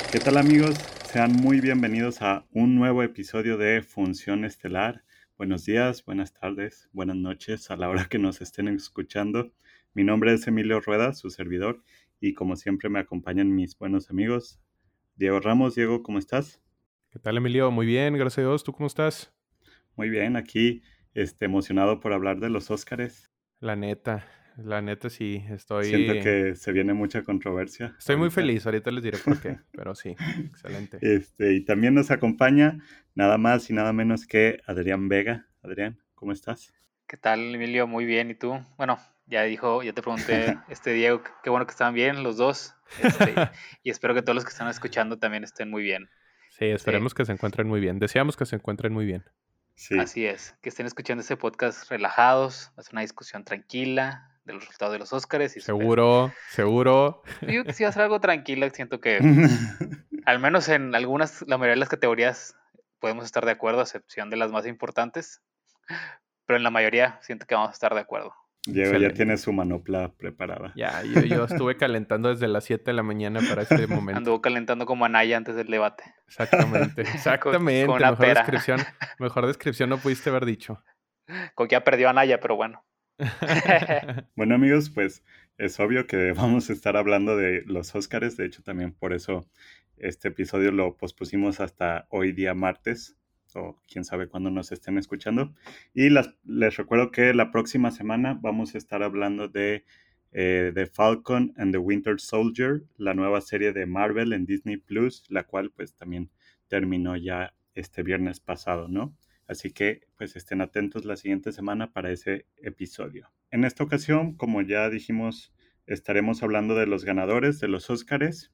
¿Qué tal amigos? Sean muy bienvenidos a un nuevo episodio de Función Estelar. Buenos días, buenas tardes, buenas noches a la hora que nos estén escuchando. Mi nombre es Emilio Rueda, su servidor, y como siempre me acompañan mis buenos amigos. Diego Ramos. Diego, ¿cómo estás? ¿Qué tal, Emilio? Muy bien, gracias a Dios. ¿Tú cómo estás? Muy bien, aquí emocionado por hablar de los Óscares. La neta, la neta sí, Siento estoy, que se viene mucha controversia estoy muy ahorita. feliz. Ahorita les diré por qué, pero sí, excelente. Y también nos acompaña nada más y nada menos que Adrián Vega. Adrián, ¿cómo estás? ¿Qué tal, Emilio? Muy bien. ¿Y tú? Bueno, ya te pregunté, Diego, qué bueno que están bien los dos. Y espero que todos los que están escuchando también estén muy bien. Sí, Sí, esperemos que se encuentren muy bien. Deseamos que se encuentren muy bien. Sí, así es. Que estén escuchando este podcast relajados. Va a ser una discusión tranquila de los resultados de los Óscares y espero. Seguro, seguro. Yo digo que sí va a ser algo tranquila. Siento que, al menos en la mayoría de las categorías, podemos estar de acuerdo, a excepción de las más importantes. Pero en la mayoría siento que vamos a estar de acuerdo. Diego ya tiene Excelente. su manopla preparada. Ya, yo estuve calentando desde las 7 de la mañana para este momento. Anduvo calentando como Anaya antes del debate. Exactamente, Con exactamente. una pera. Mejor descripción no pudiste haber dicho. Con que ya perdió Anaya, pero bueno. Bueno amigos, pues es obvio que vamos a estar hablando de los Óscares. De hecho, también por eso este episodio lo pospusimos hasta hoy día martes, o quién sabe cuándo nos estén escuchando. Y les recuerdo que la próxima semana vamos a estar hablando de The Falcon and the Winter Soldier, la nueva serie de Marvel en Disney Plus, la cual pues también terminó ya este viernes pasado, ¿no? Así que pues estén atentos la siguiente semana para ese episodio. En esta ocasión, como ya dijimos, estaremos hablando de los ganadores de los Óscares.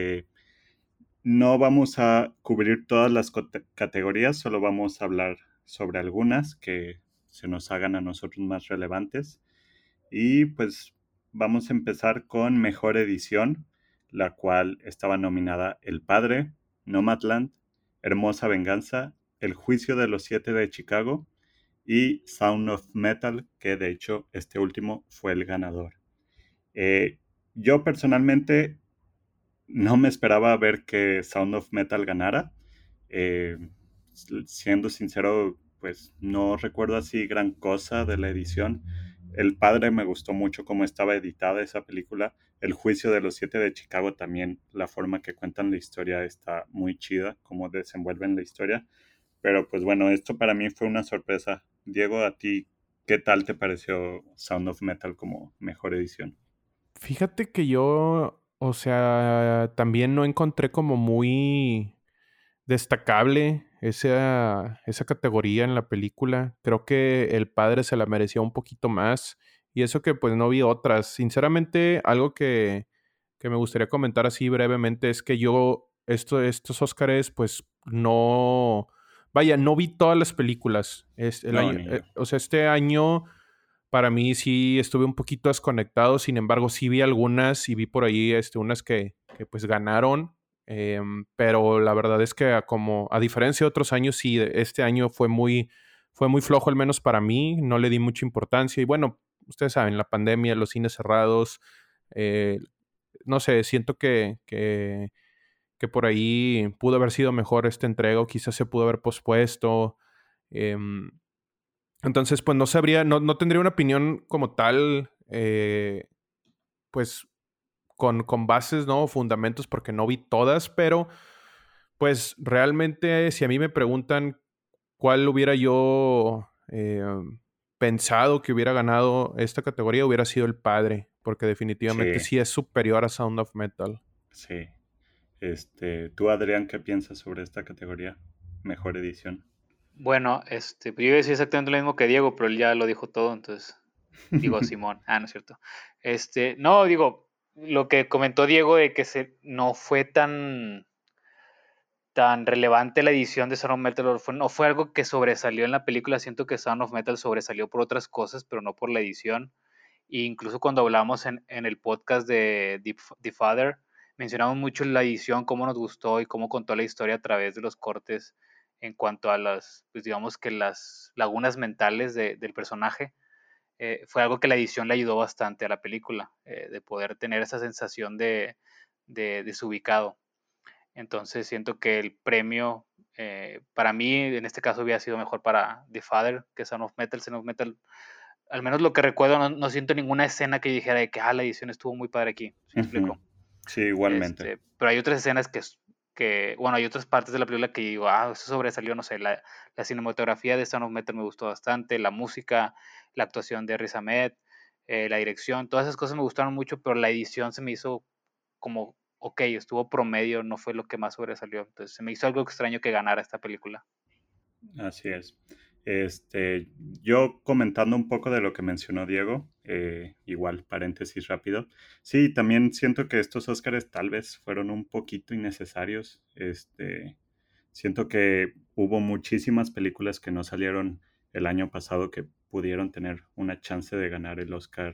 No vamos a cubrir todas las categorías, solo vamos a hablar sobre algunas que se nos hagan a nosotros más relevantes. Y pues vamos a empezar con Mejor Edición, la cual estaba nominada El Padre, Nomadland, Hermosa Venganza, El Juicio de los Siete de Chicago y Sound of Metal, que de hecho este último fue el ganador. Eh, yo personalmente no me esperaba ver que Sound of Metal ganara. Eh, Siendo sincero, pues no recuerdo así gran cosa de la edición. El Padre me gustó mucho cómo estaba editada esa película. El Juicio de los Siete de Chicago también, la forma que cuentan la historia está muy chida, cómo desenvuelven la historia. Pero pues bueno, esto para mí fue una sorpresa. Diego, a ti, ¿qué tal te pareció Sound of Metal como mejor edición? Fíjate que yo, o sea, también no encontré como muy destacable esa categoría en la película. Creo que el padre se la merecía un poquito más. Y eso que pues no vi otras. Sinceramente, algo que me gustaría comentar así brevemente es que yo estos Óscares pues no... Vaya, no vi todas las películas. No, ni yo. O sea, este año para mí sí estuve un poquito desconectado. Sin embargo, sí vi algunas y vi por ahí unas que pues ganaron. Pero la verdad es que como a diferencia de otros años, sí, este año fue muy flojo, al menos para mí. No le di mucha importancia. Y bueno, ustedes saben, la pandemia, los cines cerrados, eh, no sé, siento que por ahí pudo haber sido mejor esta entrega o quizás se pudo haber pospuesto. Em, entonces, pues no sabría, no tendría una opinión como tal, pues con bases, ¿no? Fundamentos, porque no vi todas, pero pues realmente si a mí me preguntan cuál hubiera yo pensado que hubiera ganado esta categoría, hubiera sido el padre, porque definitivamente Sí, sí es superior a Sound of Metal. sí. Tú, Adrián, ¿qué piensas sobre esta categoría? Mejor edición. Bueno, pues yo iba a decir exactamente lo mismo que Diego, pero él ya lo dijo todo, entonces digo Simón. No es cierto. No, digo, lo que comentó Diego de que no fue tan relevante la edición de Sound of Metal, no fue algo que sobresalió en la película. Siento que Sound of Metal sobresalió por otras cosas, pero no por la edición. E incluso cuando hablamos en el podcast de The Father, mencionamos mucho la edición, cómo nos gustó y cómo contó la historia a través de los cortes en cuanto a pues digamos que las lagunas mentales del personaje. Fue algo que la edición le ayudó bastante a la película, de poder tener esa sensación de desubicado. Entonces siento que el premio, para mí, en este caso, hubiera sido mejor para The Father que Son of Metal. Son of Metal, al menos lo que recuerdo, no siento ninguna escena que dijera de que la edición estuvo muy padre aquí. ¿Sí me explico? Sí, igualmente. Pero hay otras escenas bueno, hay otras partes de la película que digo, eso sobresalió, no sé, la cinematografía de Son of Metal me gustó bastante, la música, la actuación de Riz Ahmed, la dirección, todas esas cosas me gustaron mucho, pero la edición se me hizo como, ok, estuvo promedio, no fue lo que más sobresalió. Entonces se me hizo algo extraño que ganara esta película. Así es. Yo comentando un poco de lo que mencionó Diego, igual, paréntesis rápido. Sí, también siento que estos Óscares tal vez fueron un poquito innecesarios. Siento que hubo muchísimas películas que no salieron el año pasado que pudieron tener una chance de ganar el Óscar,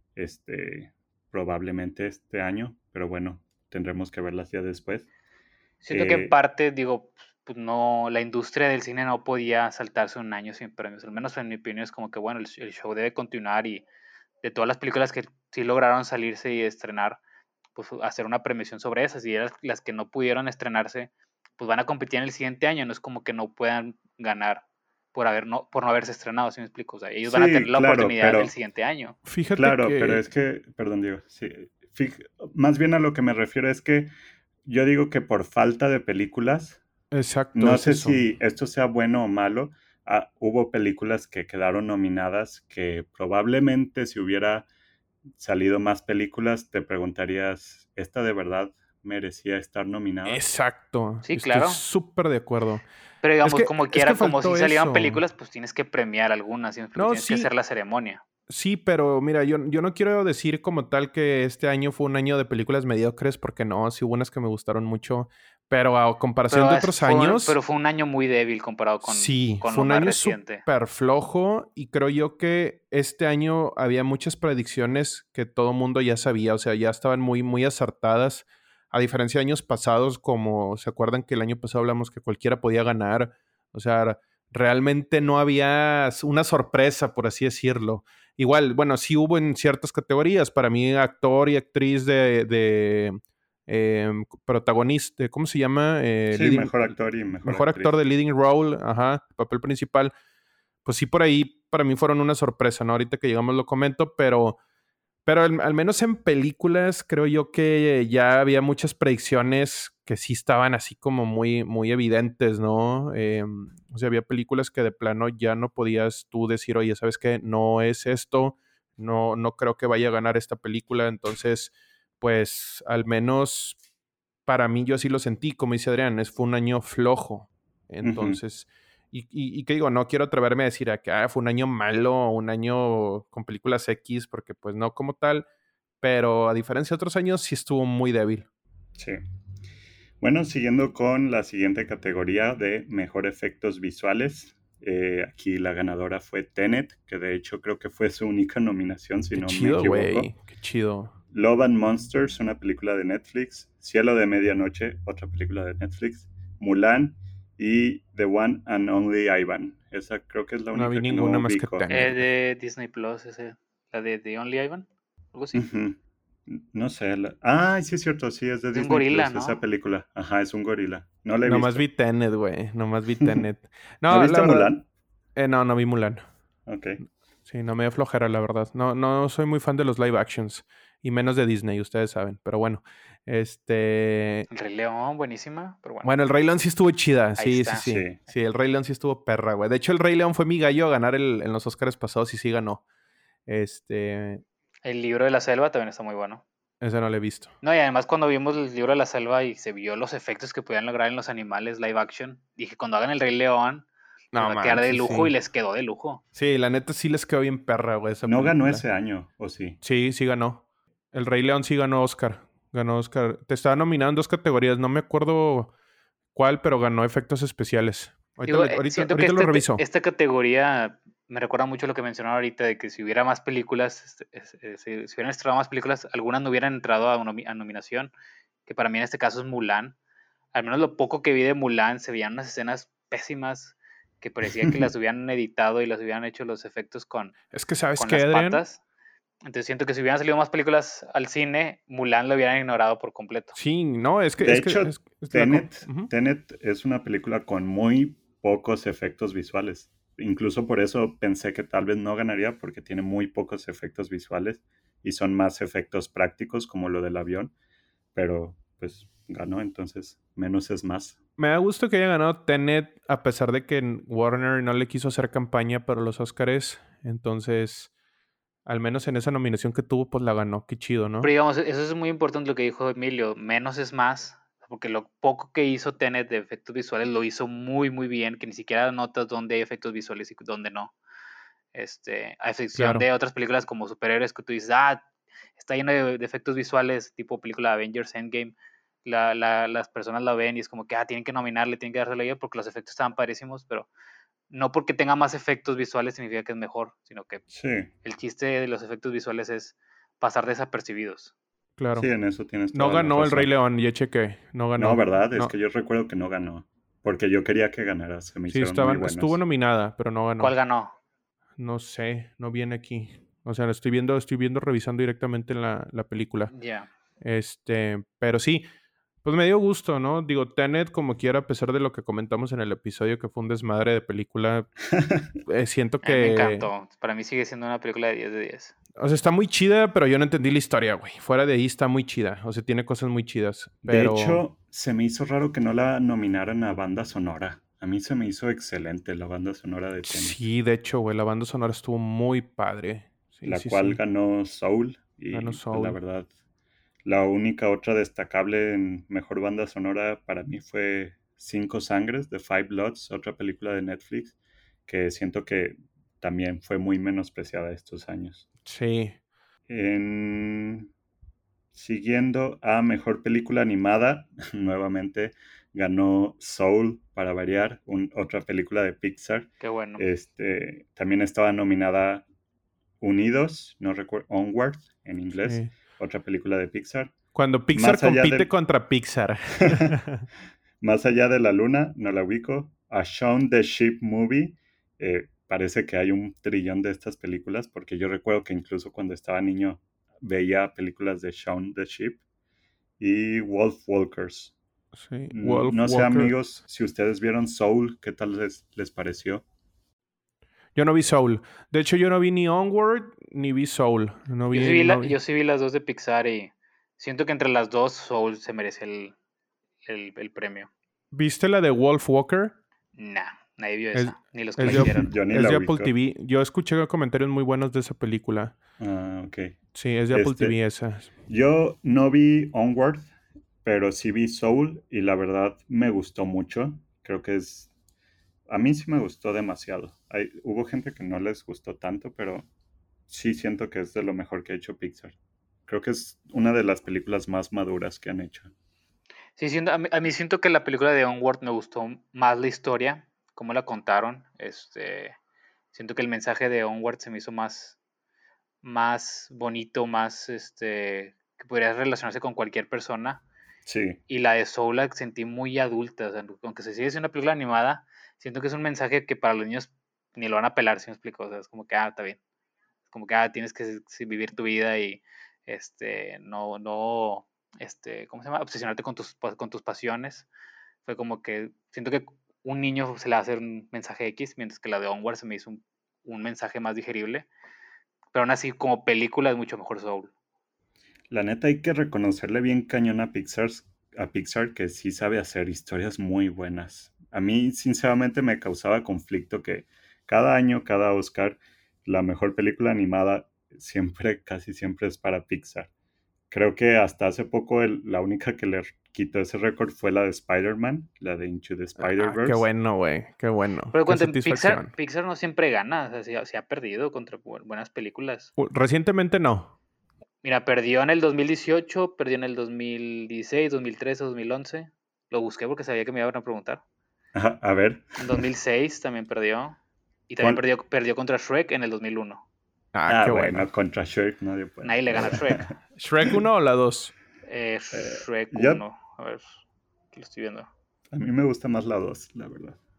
probablemente este año, pero bueno, tendremos que verlas ya después. Siento que en parte, digo, pues no, la industria del cine no podía saltarse un año sin premios. Al menos en mi opinión es como que, bueno, el show debe continuar y de todas las películas que sí lograron salirse y estrenar, pues hacer una premiación sobre esas. Y las que no pudieron estrenarse, pues van a competir en el siguiente año. No es como que no puedan ganar por no haberse estrenado, ¿sí me explico? O sea, ellos van a tener la oportunidad el siguiente año. Fíjate claro, pero es que, perdón, Diego, sí, más bien a lo que me refiero es que yo digo que por falta de películas, exacto, no sé si esto sea bueno o malo, hubo películas que quedaron nominadas que probablemente si hubiera salido más películas te preguntarías, ¿esta de verdad merecía estar nominada? Exacto. Sí, claro. Estoy súper de acuerdo. Pero digamos, como quiera, como si salían películas, pues tienes que premiar algunas, ¿sí? Tienes que hacer la ceremonia. Sí, pero mira, yo no quiero decir como tal que este año fue un año de películas mediocres, porque no, sí hubo unas que me gustaron mucho, pero a comparación de otros años... Pero fue un año muy débil comparado con fue un año súper flojo y creo yo que este año había muchas predicciones que todo mundo ya sabía, o sea, ya estaban muy, muy acertadas, a diferencia de años pasados, como se acuerdan que el año pasado hablamos que cualquiera podía ganar, o sea, realmente no había una sorpresa, por así decirlo. Igual, bueno, sí hubo en ciertas categorías. Para mí, actor y actriz de protagonista, ¿cómo se llama? Sí, mejor actor y mejor actor de leading role, papel principal. Pues sí, por ahí para mí fueron una sorpresa, ¿no? Ahorita que llegamos lo comento, pero al menos en películas creo yo que ya había muchas predicciones que sí estaban así como muy, muy evidentes, ¿no? O sea, había películas que de plano ya no podías tú decir, oye, ¿sabes qué? No es esto, no creo que vaya a ganar esta película. Entonces, pues al menos para mí yo así lo sentí, como dice Adrián, fue un año flojo. Entonces... Y que digo, no quiero atreverme a decir que fue un año malo, un año con películas X, porque pues no como tal, pero a diferencia de otros años sí estuvo muy débil. Sí. Bueno, siguiendo con la siguiente categoría de mejor efectos visuales, aquí la ganadora fue Tenet, que de hecho creo que fue su única nominación, si no me equivoco. Qué chido. Love and Monsters, una película de Netflix. Cielo de Medianoche, otra película de Netflix. Mulan y The One and Only Ivan. Esa creo que es la única no vi que ninguna no más ubico. que Tenet. De Disney Plus, la de The Only Ivan, algo así. No sé. Sí es cierto, sí, es de Disney un gorila, Plus, ¿no? esa película. Ajá, es un gorila. No la he Nomás visto. vi Tenet, güey. Nomás vi Tenet. ¿No viste Mulan? No vi Mulan. Ok. Sí, no me dio flojera, la verdad. No soy muy fan de los live actions. Y menos de Disney, ustedes saben. Pero bueno, El Rey León, buenísima, pero bueno, el Rey León sí estuvo chida. Sí, está. Sí, el Rey León sí estuvo perra, güey. De hecho, el Rey León fue mi gallo a ganar en los Oscars pasados y sí ganó. El libro de la selva también está muy bueno. Ese no lo he visto. No, y además cuando vimos el libro de la selva y se vio los efectos que podían lograr en los animales live action, dije, cuando hagan el Rey León, va a quedar de lujo y les quedó de lujo. Sí, la neta sí les quedó bien perra, güey. ¿No ganó ese año, o sí? Sí ganó. El Rey León sí ganó Oscar. Ganó Oscar. Te estaba nominado en 2 categorías. No me acuerdo cuál, pero ganó efectos especiales. Ahorita lo reviso. Esta categoría me recuerda mucho lo que mencionaron ahorita, de que si hubiera más películas, si hubieran estrenado más películas, algunas no hubieran entrado a nominación, que para mí en este caso es Mulan. Al menos lo poco que vi de Mulan, se veían unas escenas pésimas que parecía que las hubieran editado y las hubieran hecho los efectos con es que, ¿sabes con qué, las Adrián? patas. Entonces siento que si hubieran salido más películas al cine, Mulan lo hubieran ignorado por completo. Sí, no, es que... De es hecho, que, Tenet es una película con muy pocos efectos visuales. Incluso por eso pensé que tal vez no ganaría porque tiene muy pocos efectos visuales y son más efectos prácticos como lo del avión, pero pues ganó, entonces menos es más. Me da gusto que haya ganado Tenet a pesar de que Warner no le quiso hacer campaña para los Oscars. Entonces, al menos en esa nominación que tuvo, pues la ganó. Qué chido, Pero ¿no? digamos, eso es muy importante lo que dijo Emilio, menos es más, porque lo poco que hizo Tenet de efectos visuales lo hizo muy, muy bien, que ni siquiera notas dónde hay efectos visuales y dónde no. A excepción Claro. de otras películas como superhéroes que tú dices, está lleno de efectos visuales, tipo película Avengers Endgame, las personas la ven y es como que, tienen que nominarle, tienen que dársela a ella porque los efectos estaban padrísimos, pero no porque tenga más efectos visuales significa que es mejor, sino que Sí, el chiste de los efectos visuales es pasar desapercibidos. sí, Claro. en eso tienes No toda la ganó el Rey razón. León, ya chequé. No No, ganó. ¿verdad? Es que No. yo recuerdo que no ganó, porque yo quería que ganara, se me Sí, hicieron muy estuvo buenos. nominada, pero no ¿Cuál ganó. ganó? No sé, no viene aquí. O sea, estoy viendo, revisando directamente la película. Ya. Pero sí, pues me dio gusto, ¿no? Digo, Tenet, como quiera, a pesar de lo que comentamos en el episodio, que fue un desmadre de película, siento A mí me que... encantó. Para mí sigue siendo una película de 10 de 10. O sea, está muy chida, pero yo no entendí la historia, güey. Fuera de ahí está muy chida. O sea, tiene cosas muy chidas. De Pero hecho, se me hizo raro que no la nominaran a banda sonora. A mí se me hizo excelente la banda sonora de Tenet, sí, de hecho, güey, la banda sonora estuvo muy padre. Sí, la sí, cual sí. ganó Soul Ganó y pues la Soul. verdad, la única otra destacable en mejor banda sonora para mí fue Cinco Sangres de Five Bloods, otra película de Netflix que siento que también fue muy menospreciada estos años. Sí. En Siguiendo a mejor película animada, nuevamente ganó Soul para variar, otra película de Pixar. Qué bueno. También estaba nominada Unidos, no recuerdo, Onward en inglés, Sí. otra película de Pixar. Cuando Pixar Más allá compite del, contra Pixar. Más allá de la luna, no la ubico. A Shaun the Sheep Movie. Parece que hay un trillón de estas películas, porque yo recuerdo que incluso cuando estaba niño veía películas de Shaun the Sheep y Wolf Walkers. Sí, Wolf No sé, Walker. amigos, si ustedes vieron Soul, ¿qué tal les pareció? Yo no vi Soul. De hecho, yo no vi ni Onward ni vi Soul. No vi. Yo sí vi las dos de Pixar y siento que entre las dos Soul se merece el premio. ¿Viste la de Wolf Walker? Nah, nadie vio Es, esa, ni los que es la de, hicieron. Yo ni es la de Apple ubico. TV. Yo escuché comentarios muy buenos de esa película. Ah, ok. Sí, es de Apple TV Este, esa. yo no vi Onward, pero sí vi Soul y la verdad me gustó mucho. Creo que a mí sí me gustó demasiado. Hubo gente que no les gustó tanto, pero sí siento que es de lo mejor que ha hecho Pixar. Creo que es una de las películas más maduras que han hecho. Sí, a mí siento que la película de Onward me gustó más la historia, cómo la contaron. Siento que el mensaje de Onward se me hizo más bonito, que podría relacionarse con cualquier persona. Sí, Y la de Soul la sentí muy adulta, o sea, aunque se sigue siendo una película animada, siento que es un mensaje que para los niños ni lo van a pelar, si me explico, o sea, es como que, está bien, es como que, tienes que vivir tu vida y, no, ¿cómo se llama? Obsesionarte con tus pasiones. Fue como que, siento que un niño se le hace un mensaje X, mientras que la de Onward se me hizo un mensaje más digerible, pero aún así, como película es mucho mejor Soul. la neta hay que reconocerle bien cañón a Pixar que sí sabe hacer historias muy buenas. A mí, sinceramente, me causaba conflicto que cada año, cada Oscar, la mejor película animada siempre, casi siempre es para Pixar. Creo que hasta hace poco la única que le quitó ese récord fue la de Spider-Man, la de Into the Qué Spider-Verse. bueno, güey. Qué bueno. Pero Qué cuando satisfacción. Pixar no siempre gana, o sea, se ha perdido contra buenas películas. Recientemente no. Mira, perdió en el 2018, perdió en el 2016, 2013, 2011. Lo busqué porque sabía que me iban a preguntar. A ver, En 2006 también perdió. Y también ¿cuál? perdió contra Shrek en el 2001. Qué Bueno, bueno. contra Shrek nadie puede. Nadie le gana a Shrek. ¿Shrek 1 o la 2? Shrek Yo, 1. A ver, aquí lo estoy viendo. a mí me gusta más la 2, la verdad.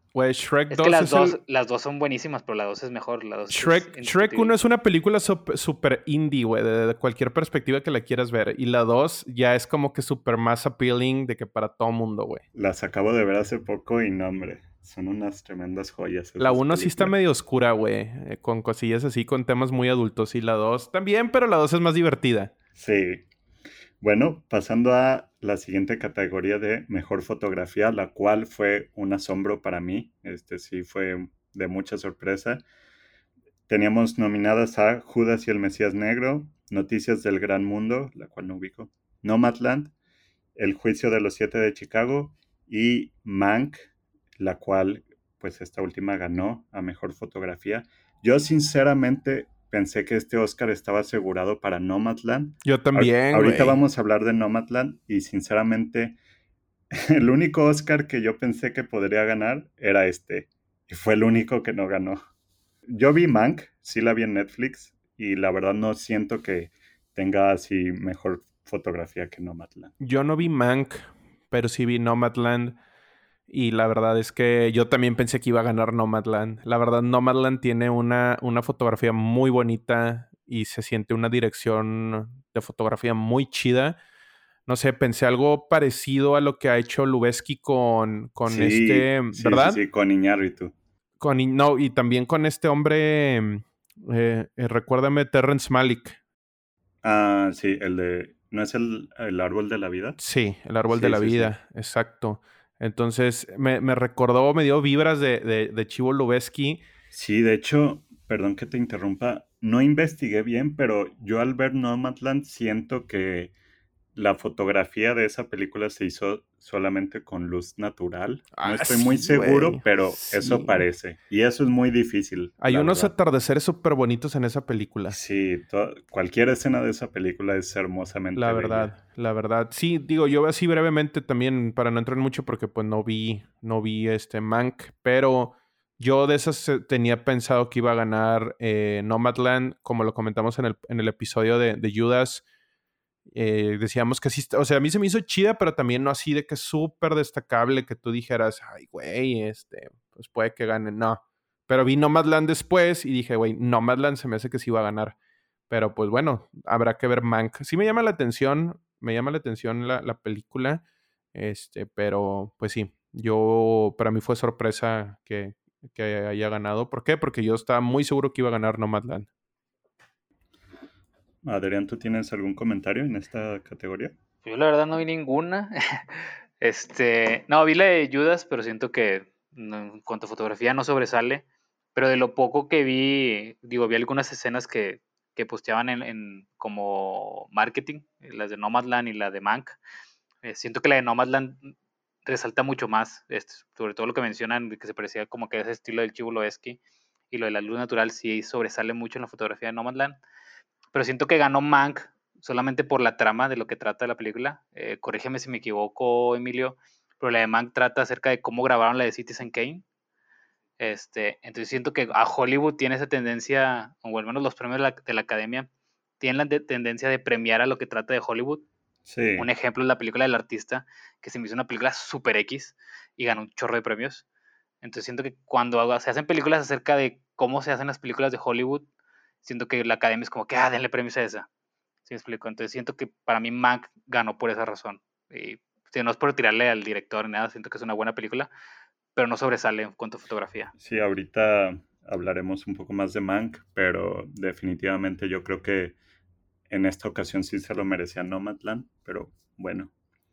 Güey, Shrek Es 2 que es las dos son buenísimas, pero la 2 es mejor. La 2 es Shrek 1 indiscutible. es una película súper indie, güey, de cualquier perspectiva que la quieras ver. Y la 2 ya es como que súper más appealing de que para todo mundo, güey. Las acabo de ver hace poco y no, hombre, son unas tremendas joyas La esas 1 sí está películas. medio oscura, güey, con cosillas así, con temas muy adultos. Y la 2 también, pero la 2 es más divertida. Sí. Bueno, pasando a la siguiente categoría de mejor fotografía, la cual fue un asombro para mí. Sí fue de mucha sorpresa. Teníamos nominadas a Judas y el Mesías Negro, Noticias del Gran Mundo, la cual no ubico, Nomadland, El Juicio de los Siete de Chicago y Mank, la cual, pues esta última ganó a mejor fotografía. Yo sinceramente pensé que este Oscar estaba asegurado para Nomadland. Yo también, Ahorita güey. vamos a hablar de Nomadland y sinceramente el único Oscar que yo pensé que podría ganar era este. Y fue el único que no ganó. Yo vi Mank, sí la vi en Netflix y la verdad no siento que tenga así mejor fotografía que Nomadland. Yo no vi Mank, pero sí vi Nomadland. Y la verdad es que yo también pensé que iba a ganar Nomadland. La verdad, Nomadland tiene una fotografía muy bonita y se siente una dirección de fotografía muy chida. No sé, pensé algo parecido a lo que ha hecho Lubezki con Sí, este, sí, sí, ¿verdad? sí, con Iñárritu. No, y también con este hombre, recuérdame, Terrence Malick. Ah, sí, el de... ¿No es el árbol de la vida? Sí, El árbol de Sí, la sí, sí. vida, exacto. Entonces, me recordó, me dio vibras de Chivo Lubezki. Sí, de hecho, perdón que te interrumpa, no investigué bien, pero yo al ver Nomadland siento que la fotografía de esa película se hizo solamente con luz natural. No Ah, estoy muy sí, seguro, güey. pero eso Sí. parece. Y eso es muy difícil, Hay la unos verdad. atardeceres súper bonitos en esa película. Sí, cualquier escena de esa película es hermosamente La bella. verdad, la verdad. Sí, digo, yo así brevemente también, para no entrar mucho, porque pues no vi este Mank, pero yo de esas tenía pensado que iba a ganar Nomadland, como lo comentamos en el episodio de Judas. Decíamos que sí, o sea, a mí se me hizo chida, pero también no así de que súper destacable que tú dijeras, ay, güey, pues puede que gane, no. Pero vi Nomadland después y dije, güey, Nomadland se me hace que sí va a ganar. Pero pues bueno, habrá que ver Mank. Sí me llama la atención la película, pero pues sí, para mí fue sorpresa que haya ganado. ¿Por qué? Porque yo estaba muy seguro que iba a ganar Nomadland. Adrián, ¿tú tienes algún comentario en esta categoría? Yo la verdad no vi ninguna. No, vi la de Judas, pero siento que en cuanto a fotografía no sobresale. Pero de lo poco que vi, digo, vi algunas escenas que posteaban en como marketing, las de Nomadland y la de Mank. Siento que la de Nomadland resalta mucho más, sobre todo lo que mencionan, de que se parecía como que ese estilo del Chivo Loeski, y lo de la luz natural sí sobresale mucho en la fotografía de Nomadland. Pero siento que ganó Mank solamente por la trama de lo que trata la película. Corrígeme si me equivoco, Emilio, pero la de Mank trata acerca de cómo grabaron la de Citizen Kane. Entonces siento que a Hollywood tiene esa tendencia, o al menos los premios de la academia, tienen la tendencia de premiar a lo que trata de Hollywood. Un Sí, ejemplo es la película del artista, que se me hizo una película super X y ganó un chorro de premios. Entonces siento que cuando se hacen películas acerca de cómo se hacen las películas de Hollywood, siento que la academia es como que, denle premios a esa. ¿Sí me explico? Entonces siento que para mí Mank ganó por esa razón. Y no es por tirarle al director ni nada, siento que es una buena película, pero no sobresale en cuanto a fotografía. sí, ahorita hablaremos un poco más de Mank, pero definitivamente yo creo que en esta ocasión sí se lo merecía Nomadland, pero bueno,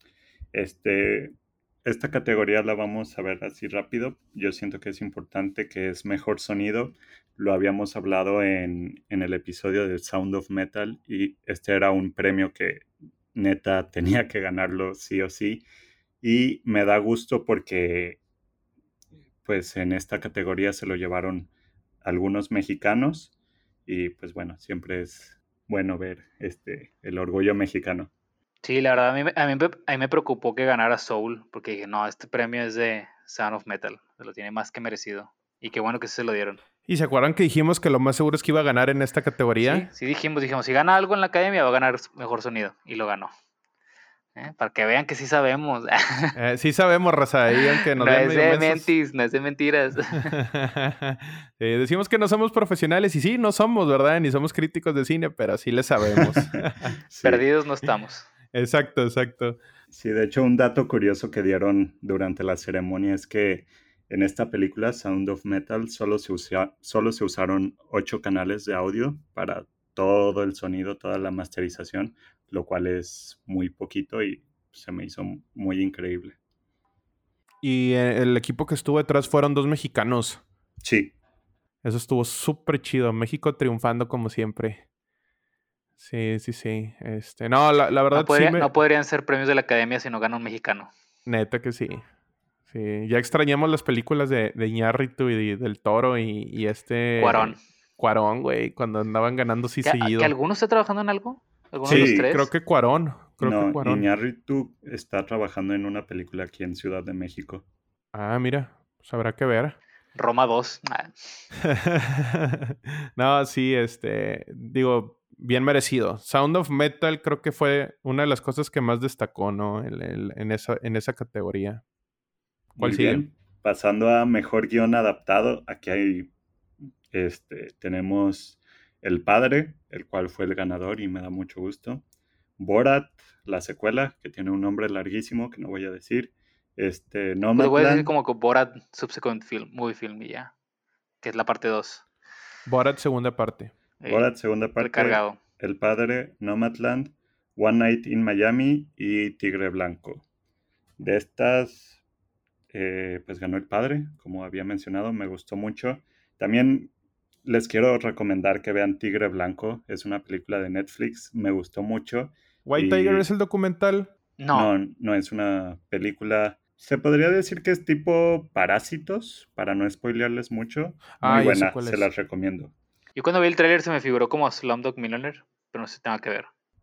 este, esta categoría la vamos a ver así rápido. Yo siento que es importante, que es mejor sonido. Lo habíamos hablado en el episodio de Sound of Metal y este era un premio que neta tenía que ganarlo sí o sí. Y me da gusto porque pues en esta categoría se lo llevaron algunos mexicanos y pues bueno, siempre es bueno ver el orgullo mexicano. Sí, la verdad, a mí me preocupó que ganara Soul, porque dije, no, este premio es de Sound of Metal, se lo tiene más que merecido. Y qué bueno que sí se lo dieron. ¿Y se acuerdan que dijimos que lo más seguro es que iba a ganar en esta Sí, categoría? sí dijimos, si gana algo en la academia va a ganar mejor sonido, y lo ganó. Para que vean que sí sabemos. Sí sabemos, raza, ahí aunque nos No vean es medio de mensos. mentis, no es de mentiras. Decimos que no somos profesionales y sí, no somos, ¿verdad? Ni somos críticos de cine, pero sí le sabemos. Sí. Perdidos no estamos. Exacto. Sí, de hecho, un dato curioso que dieron durante la ceremonia es que en esta película, Sound of Metal, solo se usaron 8 canales de audio para todo el sonido, toda la masterización, lo cual es muy poquito y se me hizo muy increíble. Y el equipo que estuvo detrás fueron 2 mexicanos. Sí. Eso estuvo súper chido. México triunfando como siempre. Sí. No, la verdad No podrían ser premios de la academia si no gana un mexicano. Neta que sí. Sí, ya extrañamos las películas de Iñárritu y del Toro y Cuarón, güey, cuando andaban ganando sí seguido. ¿Que alguno está trabajando en algo? ¿Alguno Sí, de los tres? Creo que Cuarón. Iñárritu está trabajando en una película aquí en Ciudad de México. Ah, mira, pues habrá que ver. Roma 2. No, sí, digo, bien merecido. Sound of Metal creo que fue una de las cosas que más destacó, ¿no? En esa categoría. ¿Cuál Muy sigue? bien. Pasando a mejor guión adaptado, aquí hay, tenemos El Padre, el cual fue el ganador y me da mucho gusto. Borat, la secuela, que tiene un nombre larguísimo que no voy a decir. Pues voy a decir Nomadland. como que Borat Subsequent Movie Film y ya. Que es la parte 2. Borat, segunda parte. Borat, segunda parte. Recargado. El Padre, Nomadland, One Night in Miami y Tigre Blanco. De estas, pues ganó El Padre, como había mencionado, me gustó mucho. También les quiero recomendar que vean Tigre Blanco, es una película de Netflix, me gustó mucho. ¿White Tiger es el documental? No es una película, se podría decir que es tipo Parásitos, para no spoilearles mucho. Muy Ya sé buena, cuál se es. las recomiendo. Yo cuando vi el tráiler se me figuró como Slumdog Millionaire, pero no sé si tenga que ver.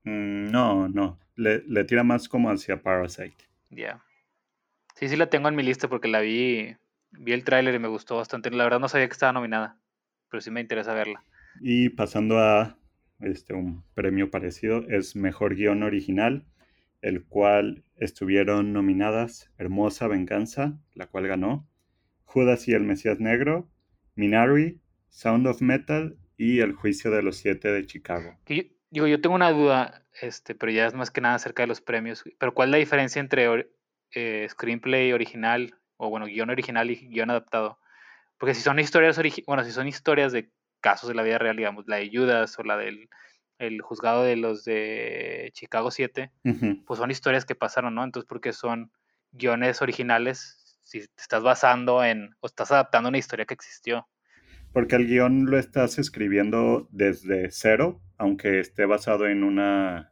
No, le tira más como hacia Parasite. Ya. Sí la tengo en mi lista porque la vi el tráiler y me gustó bastante. La verdad no sabía que estaba nominada, pero sí me interesa verla. Y pasando a un premio parecido, es Mejor Guión Original, el cual estuvieron nominadas Hermosa Venganza, la cual ganó, Judas y el Mesías Negro, Minari, Sound of Metal y El Juicio de los Siete de Chicago. Yo tengo una duda, pero ya es más que nada acerca de los premios. Pero ¿cuál es la diferencia entre screenplay original, o bueno, guión original y guión adaptado? Porque si son historias de casos de la vida real, digamos, la de Judas o la del juzgado de los de Chicago 7, pues son historias que pasaron, ¿no? Entonces, ¿por qué son guiones originales si te estás basando o estás adaptando una historia que existió? Porque el guión lo estás escribiendo desde cero, aunque esté basado en una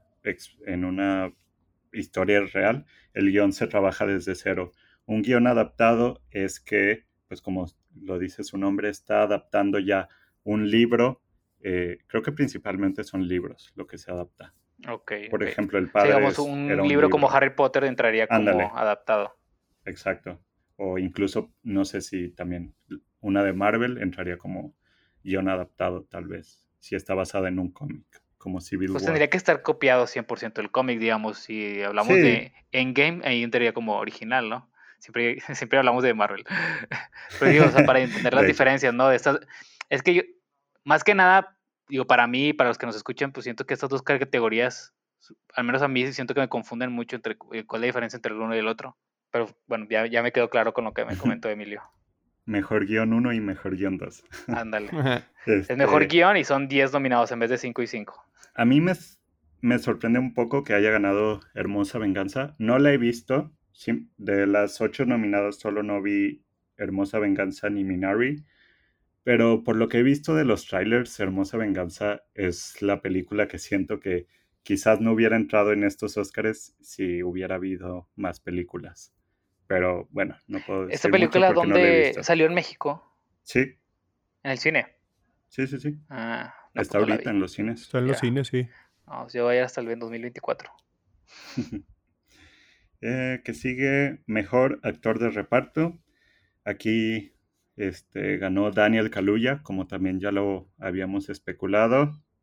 historia real, el guión se trabaja desde cero. Un guión adaptado es que, pues como lo dice su nombre, está adaptando ya un libro. Creo que principalmente son libros lo que se adapta. Por ejemplo, El Padre digamos, un libro como Harry Potter entraría como adaptado. Exacto. O incluso, no sé si también una de Marvel entraría como guión adaptado, tal vez, si está basada en un cómic, como Civil War. Pues tendría que estar copiado 100% el cómic, digamos, si hablamos de Endgame, ahí entraría como original, ¿no? Siempre hablamos de Marvel. Pero digo, o sea, para entender las diferencias, ¿no? Es que yo, más que nada, digo, para mí y para los que nos escuchan, pues siento que estas dos categorías, al menos a mí, siento que me confunden mucho entre cuál es la diferencia entre el uno y el otro. Pero bueno, ya me quedó claro con lo que me comentó Emilio. Mejor guión 1 y mejor guión 2. Ándale. Es mejor guión y son 10 nominados en vez de 5 y 5. A mí me sorprende un poco que haya ganado Hermosa Venganza. No la he visto. De las 8 nominadas solo no vi Hermosa Venganza ni Minari. Pero por lo que he visto de los trailers, Hermosa Venganza es la película que siento que quizás no hubiera entrado en estos Óscares si hubiera habido más películas. Pero bueno, no puedo decir ¿Esta película mucho porque no la he visto. Salió en México? Sí. ¿En el cine? Sí. Está ahorita en los cines. Está en los cines, sí. No, yo voy a ir hasta el 2024. Que sigue Mejor Actor de Reparto. Aquí ganó Daniel Kaluuya, como también ya lo habíamos especulado.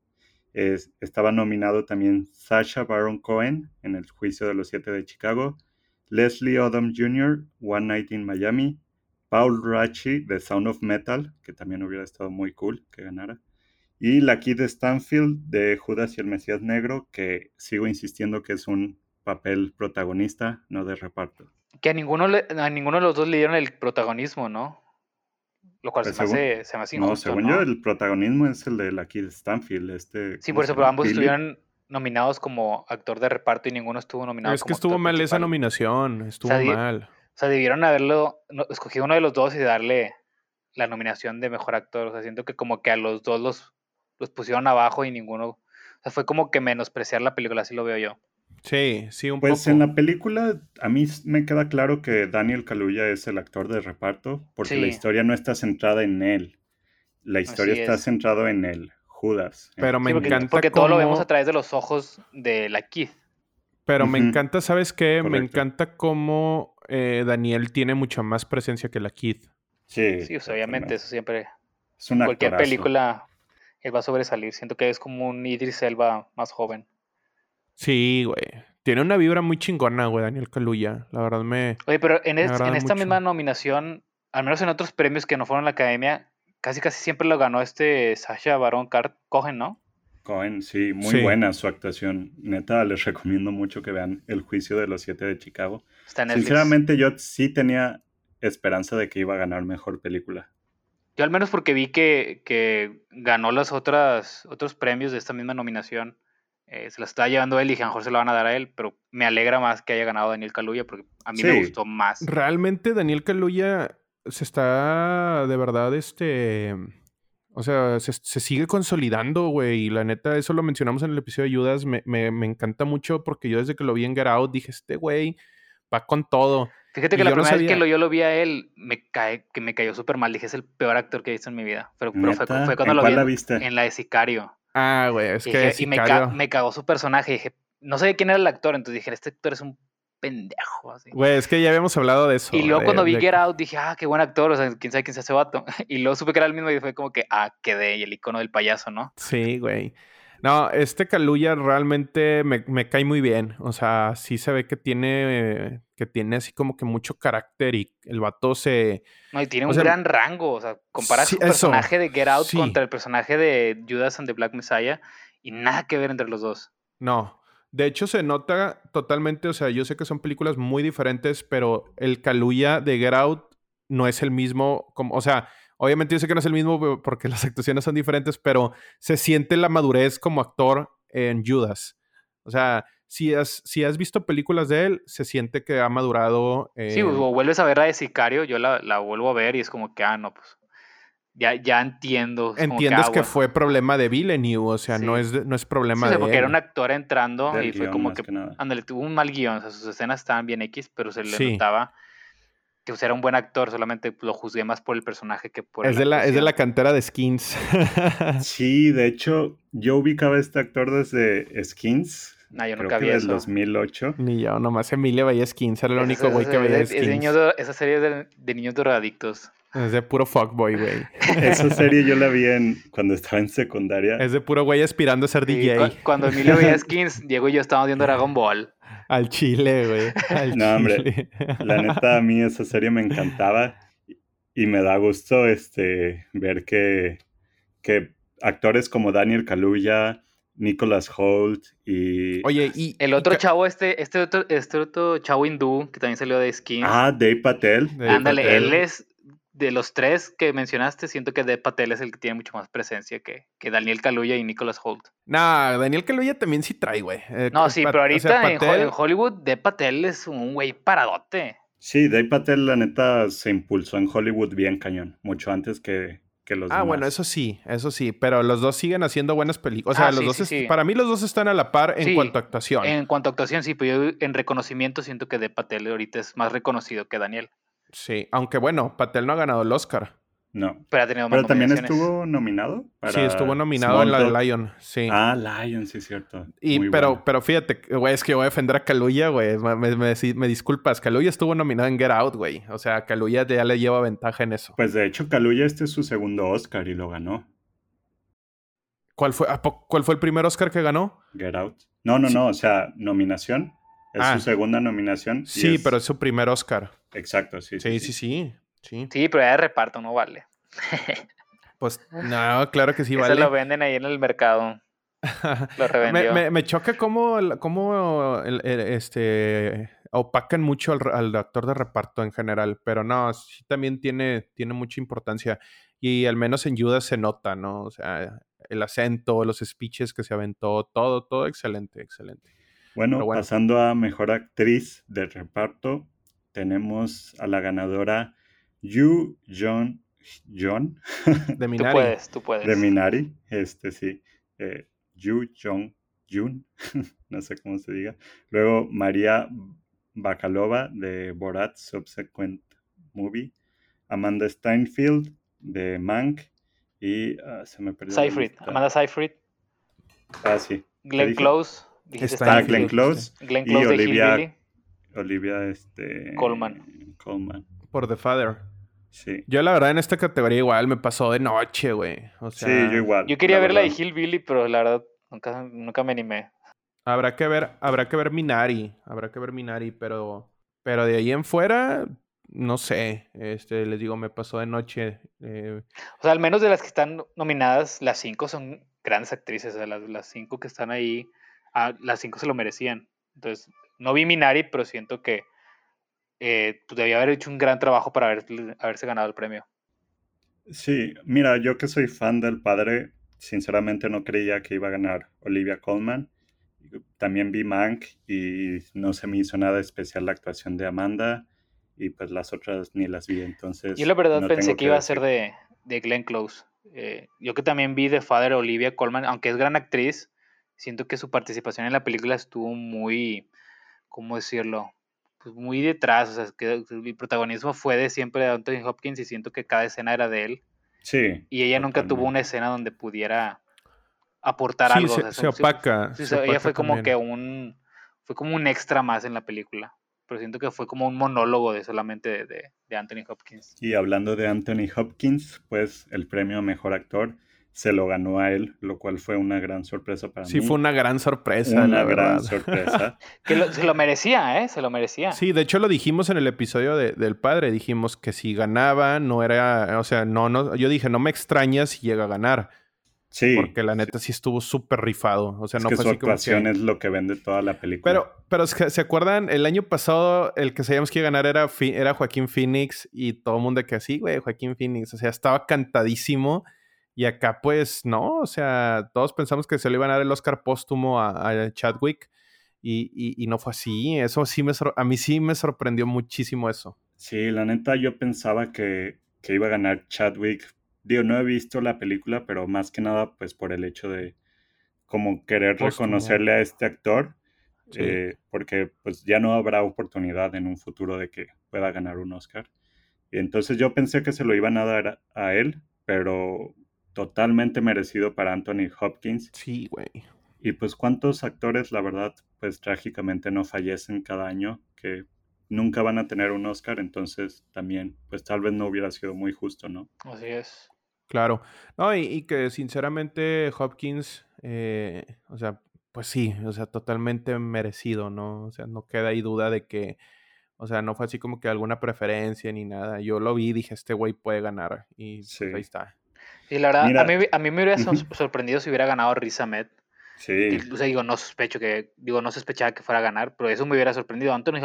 Estaba nominado también Sacha Baron Cohen en El juicio de los 7 de Chicago, Leslie Odom Jr., One Night in Miami, Paul Raci de Sound of Metal, que también hubiera estado muy cool que ganara, y Lakeith Stanfield de Judas y el Mesías Negro, que sigo insistiendo que es un papel protagonista, no de reparto. Que a ninguno de los dos le dieron el protagonismo, ¿no? Lo cual Pues se me hace injusto, según yo, el protagonismo es el de Lakeith Stanfield. Sí, ¿cómo por se eso, pero llama? ambos Billy. estuvieron nominados como actor de reparto y ninguno estuvo nominado Es como que estuvo actor mal esa principal. nominación, estuvo mal. O sea, debieron haberlo escogido uno de los dos y darle la nominación de mejor actor. O sea, siento que como que a los dos los pusieron abajo y ninguno... O sea, fue como que menospreciar la película, así lo veo yo. Sí, un Pues poco. en la película a mí me queda claro que Daniel Kaluuya es el actor de reparto porque Sí. la historia no está centrada en él. La historia Así está es. centrada en el Judas. Pero me Sí, encanta porque cómo... todo lo vemos a través de los ojos de la Keith. Pero me Ujú. encanta, ¿sabes qué? Me Correcto. encanta cómo Daniel tiene mucha más presencia que la Kid. Sí, Sí, o sea, obviamente eso siempre... es un Cualquier actorazo. película él va a sobresalir. Siento que es como un Idris Elba más joven. Sí, güey. Tiene una vibra muy chingona, güey, Daniel Kaluuya. La verdad me... Oye, pero Me agrada en esta mucho. misma nominación, al menos en otros premios que no fueron la Academia, casi siempre lo ganó Sacha Baron Cohen, ¿no? Cohen, sí, muy Sí. buena su actuación. Neta, les recomiendo mucho que vean El juicio de los 7 de Chicago. Está en Netflix. Sinceramente, yo sí tenía esperanza de que iba a ganar mejor película. Yo al menos porque vi que ganó los otros premios de esta misma nominación. Se la estaba llevando él y dije, a lo mejor se la van a dar a él, pero me alegra más que haya ganado Daniel Kaluuya porque a mí me Sí. gustó más. Realmente Daniel Kaluuya se está de verdad, o sea, se sigue consolidando, güey. Y la neta, eso lo mencionamos en el episodio de Judas. Me encanta mucho porque yo desde que lo vi en Get Out dije, este güey va con todo. Fíjate Y que la yo no primera vez que sabía. yo lo vi a él, me cayó súper mal. Dije, es el peor actor que he visto en mi vida. Pero ¿Neta? fue cuando ¿En lo vi cuál la viste? en la de Sicario. Ah, güey, es que Y Sicario... me cagó su personaje. Dije, no sabía quién era el actor, entonces dije, este actor es un pendejo. Así. Güey, es que ya habíamos hablado de eso. Y luego cuando vi de- Get Out, dije, qué buen actor, o sea, quién sabe quién sea ese vato. Y luego supe que era el mismo y fue como que, quedé, y el icono del payaso, ¿no? Sí, güey. No, Kaluuya realmente me cae muy bien. O sea, sí se ve que tiene así como que mucho carácter y el vato se... No, y tiene O un sea, gran rango, o sea, compara sí, su personaje eso, de Get Out sí. contra el personaje de Judas and the Black Messiah y nada que ver entre los dos. No. De hecho, se nota totalmente, o sea, yo sé que son películas muy diferentes, pero el Kaluuya de Get Out no es el mismo, como, o sea, obviamente yo sé que no es el mismo porque las actuaciones son diferentes, pero se siente la madurez como actor en Judas. O sea, si has visto películas de él, se siente que ha madurado. Sí, o vuelves a ver la de Sicario, yo la vuelvo a ver y es como que, no, pues, ya entiendo. Es Entiendes como que, que fue problema de Villeneuve, o sea, Sí. no es problema Sí, o sea, de porque él. era un actor entrando Del y fue guión, como más que, que nada. ándale, tuvo un mal guión, o sea, sus escenas estaban bien X, pero se le Sí. notaba que era un buen actor, solamente lo juzgué más por el personaje que por Es de la actuación. cantera de Skins. Sí, de hecho, yo ubicaba a este actor desde Skins. Yo Creo nunca que vi del eso. 2008. Ni yo, nomás Emilia veía Skins, era el único güey que veía Skins. Esa serie es de niños drogadictos. Es de puro fuckboy, güey. Esa serie yo la vi cuando estaba en secundaria. Es de puro güey aspirando a ser Sí, DJ. cuando Emilio veía Skins, Diego y yo estábamos viendo Dragon Ball. Al chile, güey. Al No, hombre, chile. la neta a mí esa serie me encantaba y me da gusto ver que actores como Daniel Kaluuya, Nicholas Hoult y... Oye, y... El otro chavo, este otro chavo hindú que también salió de Skins. Dave Patel. Ándale, él es de los tres que mencionaste, siento que Dave Patel es el que tiene mucho más presencia que Daniel Kaluuya y Nicholas Hoult. No, Daniel Kaluuya también sí trae, güey. No, sí, pero ahorita Patel... en Hollywood, Dave Patel es un güey paradote. Sí, Dave Patel, la neta, se impulsó en Hollywood bien cañón, mucho antes que los demás. Bueno, eso sí, pero los dos siguen haciendo buenas películas. O sea, los dos, sí. Para mí los dos están a la par en cuanto a actuación. En cuanto a actuación, sí, pero yo en reconocimiento siento que Dave Patel ahorita es más reconocido que Daniel. Sí, aunque bueno, Patel no ha ganado el Oscar. No. Pero ha tenido más Pero también nominaciones. estuvo nominado. Sí, estuvo nominado en la de Lion, sí. Lion, sí, cierto. Pero fíjate, güey, es que voy a defender a Kaluuya, güey. Me disculpas, Kaluuya estuvo nominado en Get Out, güey. O sea, Kaluuya ya le lleva ventaja en eso. Pues de hecho, Kaluuya este es su segundo Oscar y lo ganó. ¿Cuál fue el primer Oscar que ganó? Get Out. No, Sí. o sea, nominación. Es su segunda nominación. Sí, pero es su primer Oscar. Exacto, sí. Sí, pero ya de reparto no vale. Pues no, claro que sí Eso vale. lo venden ahí en el mercado. Lo revendió. me choca cómo opacan mucho al actor de reparto en general, pero no, sí también tiene mucha importancia. Y al menos en Judas se nota, ¿no? O sea, el acento, los speeches que se aventó, todo excelente. Bueno, Pero pasando a mejor actriz de reparto, tenemos a la ganadora Yu Jong de Minari. Tú puedes. de Minari. Sí. Yu Jong Jun, no sé cómo se diga. Luego María Bakalova de Borat Subsequent Movie. Amanda Steinfeld de Mank. Y se me perdió la Seyfried, lista. Amanda Seyfried. Sí. Glenn Close. Glenn Close. Glenn Y Close de Hillbilly. Olivia Colman. Por The Father. Sí. Yo la verdad en esta categoría igual me pasó de noche, güey. O sea, sí, yo igual. Yo quería ver la de Hillbilly, pero la verdad nunca me animé. Habrá que ver Minari, pero de ahí en fuera, no sé, les digo, me pasó de noche. O sea, al menos de las que están nominadas, las 5 son grandes actrices, o sea, las 5 que están ahí, las 5 se lo merecían. Entonces, no vi Minari, pero siento que pues debía haber hecho un gran trabajo para haberse ganado el premio. Sí, mira, yo que soy fan del padre, sinceramente no creía que iba a ganar Olivia Colman. También vi Mank y no se me hizo nada especial la actuación de Amanda y pues las otras ni las vi, entonces yo la verdad no pensé tengo que iba decir. a ser de Glenn Close. Yo que también vi The Father Olivia Colman, aunque es gran actriz, siento que su participación en la película estuvo muy, ¿cómo decirlo? Pues muy detrás, o sea, que el protagonismo fue de siempre de Anthony Hopkins y siento que cada escena era de él. Sí. Y ella nunca tuvo totalmente. una escena donde pudiera aportar Sí, algo. O sea, se opaca. ella fue como también. fue como un extra más en la película. Pero siento que fue como un monólogo de solamente de Anthony Hopkins. Y hablando de Anthony Hopkins, pues el premio a mejor actor se lo ganó a él, lo cual fue una gran sorpresa para mí. Sí, fue una gran sorpresa, Una la gran verdad. sorpresa. Que se lo merecía, ¿eh? Se lo merecía. Sí, de hecho lo dijimos en el episodio del padre. Dijimos que si ganaba, no era... O sea, no, yo dije, no me extraña si llega a ganar. Sí. Porque la neta sí estuvo súper rifado. O sea, es no que fue su así como actuación que... es lo que vende toda la película. Pero es que, ¿se acuerdan? El año pasado el que sabíamos que iba a ganar era Joaquín Phoenix y todo el mundo que así, güey, Joaquín Phoenix. O sea, estaba cantadísimo y acá pues no, o sea, todos pensamos que se le iban a dar el Oscar póstumo a Chadwick y no fue así. Eso sí a mí sí me sorprendió muchísimo eso. Sí, la neta yo pensaba que iba a ganar Chadwick. Digo, no he visto la película, pero más que nada pues por el hecho de como querer Póstumo. reconocerle a este actor. Sí. Porque pues ya no habrá oportunidad en un futuro de que pueda ganar un Oscar. Y entonces yo pensé que se lo iban a dar a él, pero totalmente merecido para Anthony Hopkins. Sí, güey. Y pues cuántos actores, la verdad, pues trágicamente no fallecen cada año, que nunca van a tener un Oscar, entonces también, pues tal vez no hubiera sido muy justo, ¿no? Así es. Claro. No, y que sinceramente Hopkins, o sea, pues sí, o sea, totalmente merecido, ¿no? O sea, no queda ahí duda de que, o sea, no fue así como que alguna preferencia ni nada. Yo lo vi y dije, este güey puede ganar. Y Sí. pues ahí está. Y la verdad, Mira, a mí me hubiera sorprendido si hubiera ganado Riz Ahmed. Sí. O sea, no sospechaba que fuera a ganar, pero eso me hubiera sorprendido. Anthony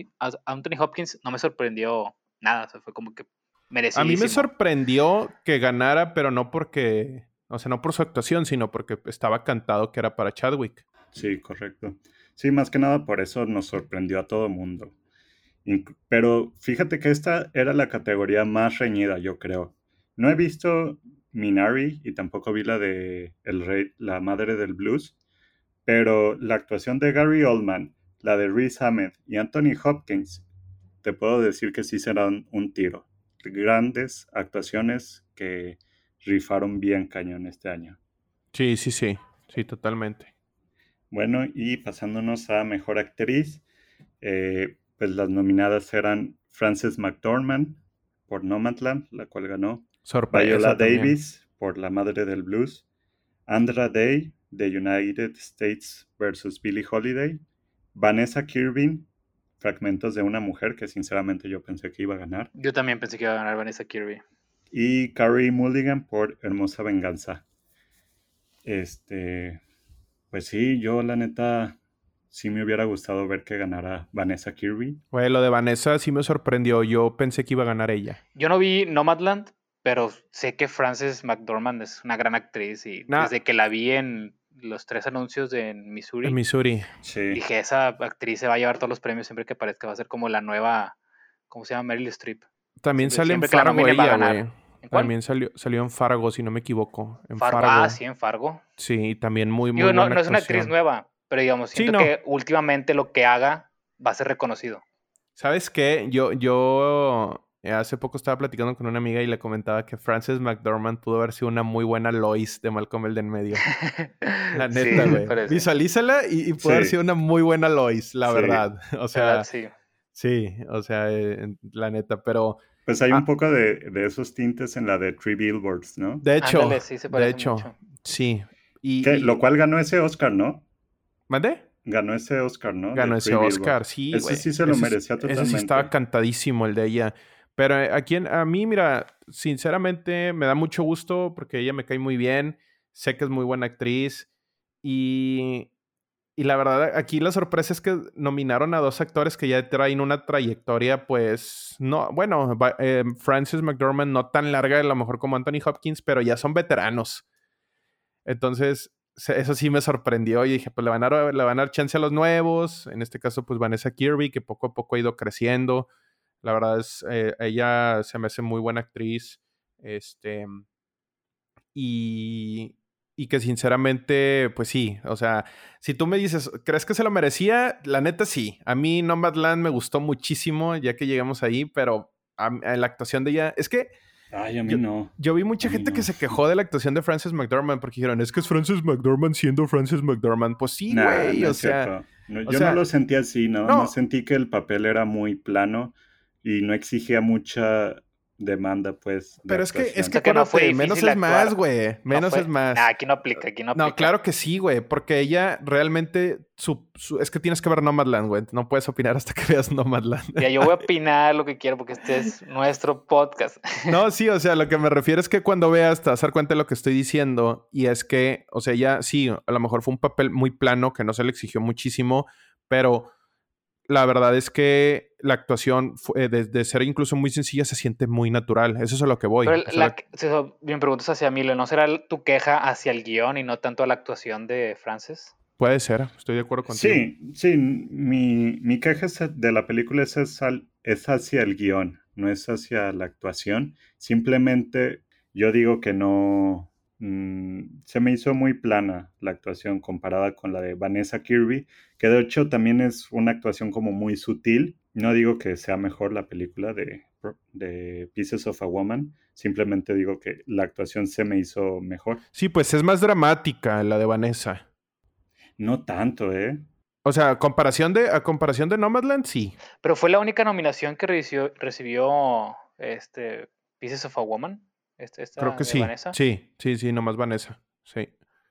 Hopkins no me sorprendió nada, o sea, fue como que merecidísimo. A mí me sorprendió que ganara, pero no porque, o sea, no por su actuación, sino porque estaba cantado que era para Chadwick. Sí, correcto. Sí, más que nada por eso nos sorprendió a todo el mundo. Pero fíjate que esta era la categoría más reñida, yo creo. No he visto Minari y tampoco vi la de la madre del blues, pero la actuación de Gary Oldman, la de Riz Ahmed y Anthony Hopkins, te puedo decir que sí serán un tiro. Grandes actuaciones que rifaron bien cañón este año. Sí, totalmente. Bueno, y pasándonos a Mejor Actriz, pues las nominadas eran Frances McDormand por Nomadland, la cual ganó. Sorpresa Viola también. Davis por La Madre del Blues. Andra Day, de United States versus Billie Holiday, Vanessa Kirby, Fragmentos de una mujer, que sinceramente yo pensé que iba a ganar, Yo también pensé que iba a ganar Vanessa Kirby. y Carey Mulligan por Hermosa Venganza. Pues sí, yo la neta sí me hubiera gustado ver que ganara Vanessa Kirby. Güey, lo de Vanessa sí me sorprendió. Yo pensé que iba a ganar ella. Yo no vi Nomadland, pero sé que Frances McDormand es una gran actriz y desde que la vi en los 3 anuncios de Missouri, En Missouri. Sí. dije, esa actriz se va a llevar todos los premios siempre que aparezca, va a ser como la nueva, ¿cómo se llama? Meryl Streep. También sale en siempre que la Fargo nominen va a ella, ganar. güey. ¿En cuál? También salió en Fargo, si no me equivoco. En Fargo. Ah, sí, en Fargo. Sí, también muy Digo, buena no es una actriz actuación. nueva, pero digamos, siento Sí, no. que últimamente lo que haga va a ser reconocido. ¿Sabes qué? Yo hace poco estaba platicando con una amiga y le comentaba que Frances McDormand pudo haber sido una muy buena Lois de Malcolm el de en medio. La neta, Sí, güey. parece. Visualízala y pudo haber Sí. sido una muy buena Lois, la Sí. verdad. O sea, ¿Verdad? Sí. sí, o sea, la neta, pero Pues hay un poco de esos tintes en la de Three Billboards, ¿no? de hecho, Ándale, sí, se parece mucho. sí. Lo cual ganó ese Oscar, ¿no? ¿Mande? Ganó ese Oscar, ¿no? Ganó De ese Three Oscar, Billboards. sí, Ese güey. sí se lo merecía totalmente. Ese sí estaba cantadísimo, el de ella. Pero a mí, mira, sinceramente me da mucho gusto porque ella me cae muy bien. Sé que es muy buena actriz. Y la verdad, aquí la sorpresa es que nominaron a 2 actores que ya traen una trayectoria, pues, no, bueno, Frances McDormand no tan larga, a lo mejor como Anthony Hopkins, pero ya son veteranos. Entonces, eso sí me sorprendió y dije, pues le van a dar chance a los nuevos. En este caso, pues Vanessa Kirby, que poco a poco ha ido creciendo. La verdad es, ella se me hace muy buena actriz. Y que sinceramente, pues sí, o sea, si tú me dices, ¿crees que se lo merecía? La neta sí. A mí Nomadland me gustó muchísimo ya que llegamos ahí, pero a la actuación de ella, es que Ay, a mí no. yo vi mucha gente que se quejó de la actuación de Frances McDormand porque dijeron, es que es Frances McDormand siendo Frances McDormand. Pues sí, güey, No o es sea... cierto. Yo no lo sentí así, nada más sentí que el papel era muy plano y no exigía mucha demanda, pues, de Pero actuación. es que no fue menos difícil es más, actuar. güey. Menos es más. Nah, aquí no aplica, No, claro que sí, güey. Porque ella realmente... es que tienes que ver Nomadland, güey. No puedes opinar hasta que veas Nomadland. Ya, yo voy a opinar lo que quiero porque este es nuestro podcast. No, sí, o sea, lo que me refiero es que cuando veas te vas a dar cuenta de lo que estoy diciendo. Y es que, o sea, ya sí, a lo mejor fue un papel muy plano que no se le exigió muchísimo, pero la verdad es que la actuación, de ser incluso muy sencilla, se siente muy natural. Eso es a lo que voy. Pero mi pregunta es hacia Milo. ¿No será tu queja hacia el guión y no tanto a la actuación de Frances? Puede ser, estoy de acuerdo contigo. Sí, mi queja de la película es hacia el guión, no es hacia la actuación. Simplemente yo digo que no... se me hizo muy plana la actuación comparada con la de Vanessa Kirby, que de hecho también es una actuación como muy sutil. No digo que sea mejor la película de Pieces of a Woman, simplemente digo que la actuación se me hizo mejor. Sí, pues es más dramática la de Vanessa. No tanto, ¿eh? O sea, a comparación de Nomadland, sí. Pero fue la única nominación que recibió Pieces of a Woman. Creo que sí. Vanessa. Sí, nomás Vanessa. Sí.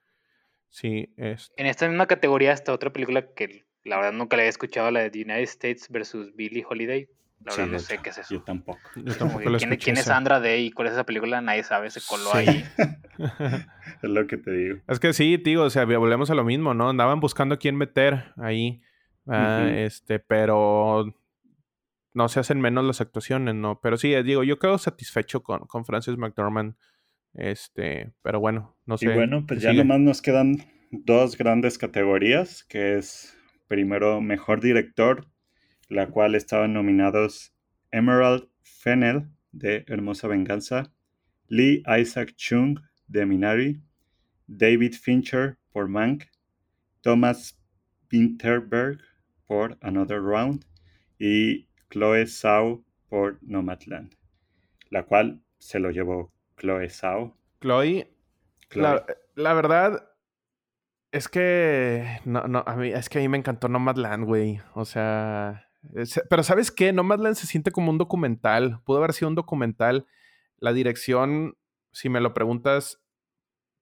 Sí, En esta misma categoría está otra película que la verdad nunca la había escuchado, la de The United States versus Billie Holiday. La verdad no sé qué es eso. Yo tampoco. ¿Quién es Andra Day y cuál es esa película? Nadie sabe, se coló ahí. Es lo que te digo. Es que sí, tío, o sea, volvemos a lo mismo, ¿no? Andaban buscando a quién meter ahí. Pero no se hacen menos las actuaciones, ¿no? Pero sí, digo, yo quedo satisfecho con Frances McDormand. Pero bueno, no sé. Y bueno, pues ya nomás nos quedan 2 grandes categorías, que es primero Mejor Director, la cual estaban nominados Emerald Fennell de Hermosa Venganza, Lee Isaac Chung de Minari, David Fincher por Mank, Thomas Vinterberg por Another Round y Chloe Zhao por Nomadland, la cual se lo llevó Chloe Zhao. Chloe. La verdad es que a mí me encantó Nomadland, güey. O sea, pero ¿sabes qué? Nomadland se siente como un documental. Pudo haber sido un documental. La dirección, si me lo preguntas,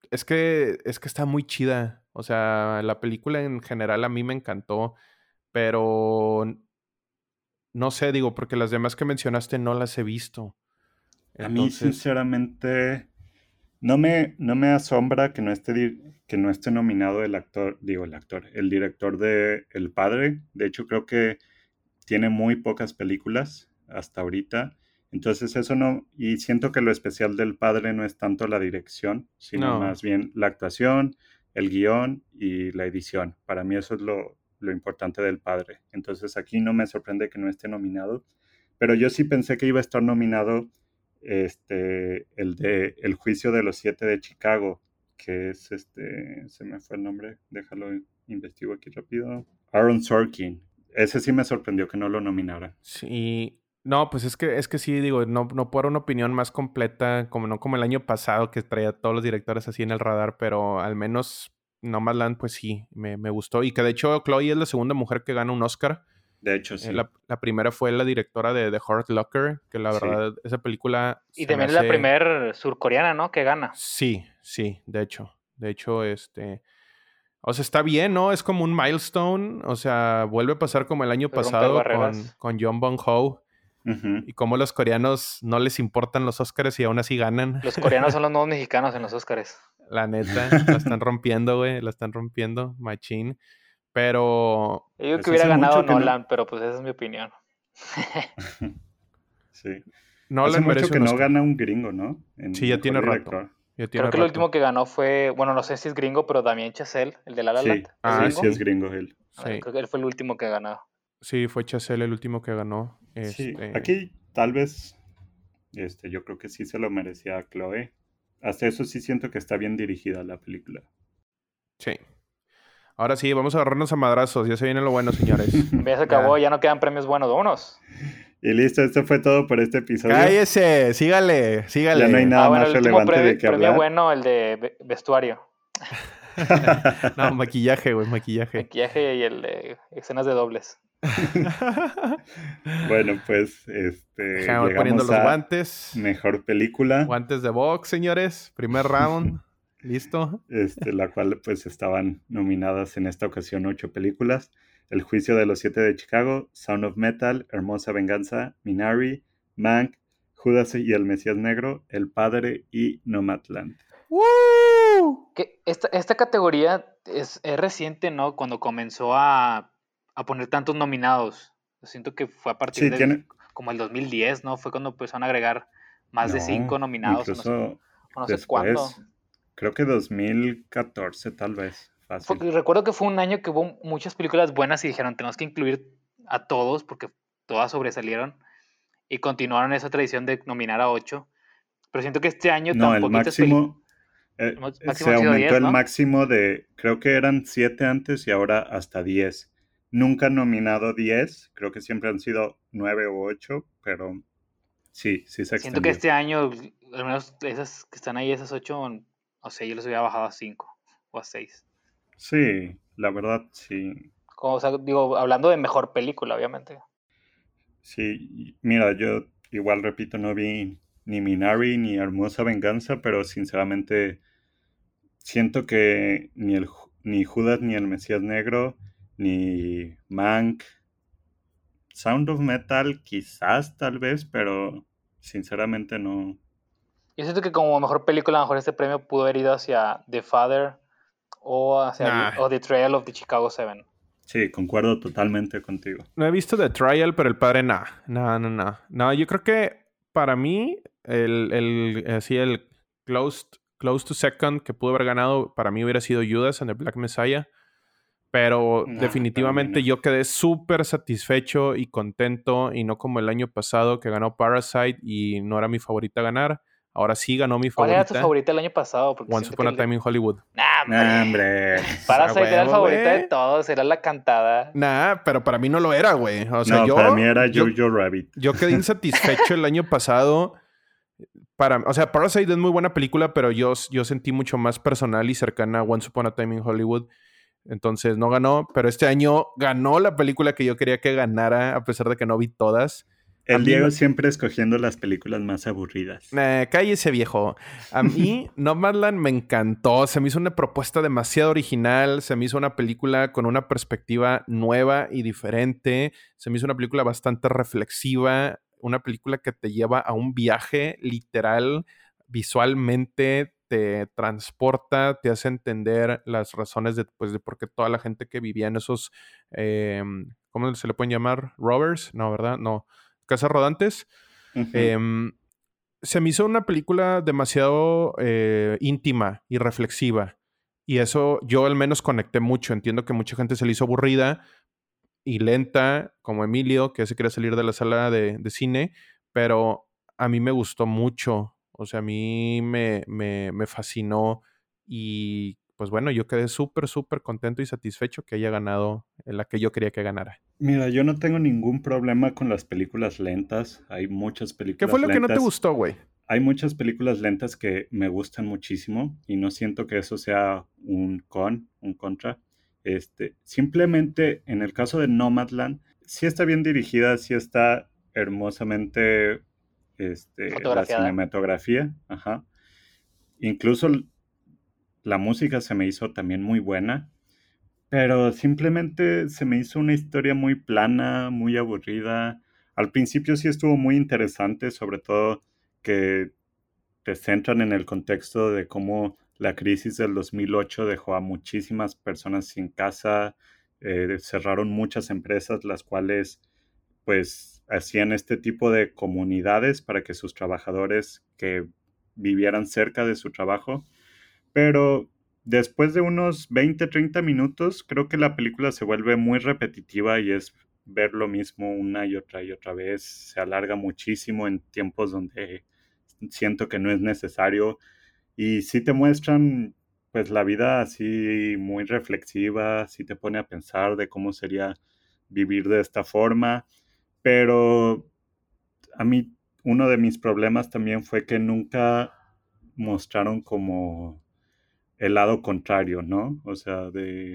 Es que está muy chida. O sea, la película en general a mí me encantó, pero no sé, digo, porque las demás que mencionaste no las he visto. A mí, Entonces, sinceramente, no me asombra que no esté nominado el director de El Padre. De hecho, creo que tiene muy pocas películas hasta ahorita. Entonces eso no, y siento que lo especial del Padre no es tanto la dirección, sino no. más bien la actuación, el guión y la edición. Para mí eso es lo importante del Padre. Entonces aquí no me sorprende que no esté nominado, pero yo sí pensé que iba a estar nominado el de El juicio de los siete de Chicago, que es se me fue el nombre, déjalo investigo aquí rápido. Aaron Sorkin. Ese sí me sorprendió que no lo nominaran. Sí. No, pues es que sí, digo, no puedo dar una opinión más completa, como no como el año pasado que traía a todos los directores así en el radar, pero al menos Nomadland, pues sí, me gustó. Y que de hecho Chloe es la segunda mujer que gana un Oscar. De hecho, sí. La primera fue la directora de The Hurt Locker, que la Sí. verdad, esa película Y se me también es la hace... primer surcoreana, ¿no? Que gana. Sí, de hecho. De hecho, o sea, está bien, ¿no? Es como un milestone. O sea, vuelve a pasar como el año Puede romper pasado barreras. con Jung Bong-ho. Ujú. Y cómo los coreanos no les importan los Oscars y aún así ganan. Los coreanos son los nuevos mexicanos en los Oscars. La neta, la están rompiendo, güey. La están rompiendo, machín. Pero Yo digo Pues que hubiera hace ganado mucho que no. Nolan, pero pues esa es mi opinión. Sí. Hace Nolan mucho merece que un no Oscar. gana un gringo, ¿no? En Sí, ya mejor tiene rato. director. Ya tiene Creo que el rato. último que ganó fue, bueno, no sé si es gringo, pero Damien Chazelle, el de La La Land. Sí, ¿Es Ah, gringo? sí es gringo él. Sí. Creo que él fue el último que ganó. Sí, fue Chazelle el último que ganó. Sí, aquí tal vez, yo creo que sí se lo merecía a Chloe. Hasta eso sí siento que está bien dirigida la película. Sí. Ahora sí, vamos a agarrarnos a madrazos. Ya se viene lo bueno, señores. Ya se acabó, ya no quedan premios buenos, vámonos. Y listo, esto fue todo por este episodio. ¡Cállese! Sígale. Ya no hay nada bueno, más el último relevante de qué premio hablar. bueno, el de vestuario. No, maquillaje, güey, maquillaje. Maquillaje y el de escenas de dobles. Bueno, pues Dejamos poniendo llegamos los a guantes. mejor película. Guantes de box, señores. Primer round. ¿Listo? La cual pues estaban nominadas en esta ocasión 8 películas. El juicio de los siete de Chicago, Sound of Metal, Hermosa Venganza, Minari, Mank, Judas y el Mesías Negro, El Padre y Nomadland. ¡Woo! Que esta categoría es reciente, ¿no? Cuando comenzó a poner tantos nominados. Siento que fue a partir del como el 2010, ¿no? Fue cuando empezaron a agregar más de 5 nominados. Incluso no sé después, cuándo. creo que 2014 tal vez. Fácil. Recuerdo que fue un año que hubo muchas películas buenas y dijeron, tenemos que incluir a todos porque todas sobresalieron. Y continuaron esa tradición de nominar a 8. Pero siento que este año no, el máximo... se aumentó 10, ¿no? El máximo de, creo que eran 7 antes y ahora hasta 10. Nunca han nominado 10, creo que siempre han sido 9 o 8, pero sí se extendió. Siento que este año, al menos esas que están ahí, esas 8, o sea, yo les había bajado a 5 o a 6. Sí, la verdad, sí. O sea, digo, hablando de mejor película, obviamente. Sí, mira, yo igual repito, no vi ni Minari ni Hermosa Venganza, pero sinceramente siento que ni Judas ni el Mesías Negro, ni Mank, Sound of Metal quizás tal vez, pero sinceramente no. Yo siento que como mejor película, a lo mejor este premio pudo haber ido hacia The Father o hacia The Trial of the Chicago 7. Sí, concuerdo totalmente contigo. No he visto The Trial, pero El Padre No, yo creo que para mí el close to second que pudo haber ganado, para mí hubiera sido Judas and the Black Messiah. Pero definitivamente yo quedé súper satisfecho y contento, y no como el año pasado que ganó Parasite y no era mi favorita ganar. Ahora sí ganó mi favorita. ¿Cuál era tu favorita el año pasado? Porque Once Upon a Time in Hollywood. Nah, hombre. Parasite era la favorita de todos, era la cantada. Nah, pero para mí no lo era, güey. O sea, para mí era Jojo Rabbit. Yo quedé insatisfecho el año pasado. O sea, Parasite es muy buena película, pero yo sentí mucho más personal y cercana a Once Upon a Time in Hollywood. Entonces no ganó, pero este año ganó la película que yo quería que ganara, a pesar de que no vi todas. El Diego siempre escogiendo las películas más aburridas. Cállese, viejo. A mí, Nomadland me encantó. Se me hizo una propuesta demasiado original. Se me hizo una película con una perspectiva nueva y diferente. Se me hizo una película bastante reflexiva. Una película que te lleva a un viaje literal, visualmente te transporta, te hace entender las razones de por qué toda la gente que vivía en esos, ¿cómo se le pueden llamar? ¿Robbers? No, ¿verdad? No. Casas rodantes. Uh-huh. Se me hizo una película demasiado íntima y reflexiva. Y eso yo al menos conecté mucho. Entiendo que mucha gente se le hizo aburrida y lenta, como Emilio, que se quería salir de la sala de cine, pero a mí me gustó mucho. O sea, a mí me fascinó y pues bueno, yo quedé súper, súper contento y satisfecho que haya ganado la que yo quería que ganara. Mira, yo no tengo ningún problema con las películas lentas. Hay muchas ¿Qué fue películas lo que no te lentas. gustó, güey? Hay muchas películas lentas que me gustan muchísimo y no siento que eso sea un contra. Simplemente en el caso de Nomadland, sí está bien dirigida, sí está hermosamente la Fotografiada. cinematografía, ajá. Incluso la música se me hizo también muy buena, pero simplemente se me hizo una historia muy plana, muy aburrida. Al principio sí estuvo muy interesante, sobre todo que te centran en el contexto de cómo la crisis del 2008 dejó a muchísimas personas sin casa, cerraron muchas empresas, las cuales pues hacían este tipo de comunidades para que sus trabajadores que vivieran cerca de su trabajo, pero después de unos 20-30 minutos creo que la película se vuelve muy repetitiva y es ver lo mismo una y otra vez, se alarga muchísimo en tiempos donde siento que no es necesario y sí te muestran pues la vida así muy reflexiva, sí te pone a pensar de cómo sería vivir de esta forma, pero a mí uno de mis problemas también fue que nunca mostraron como el lado contrario, ¿no? O sea,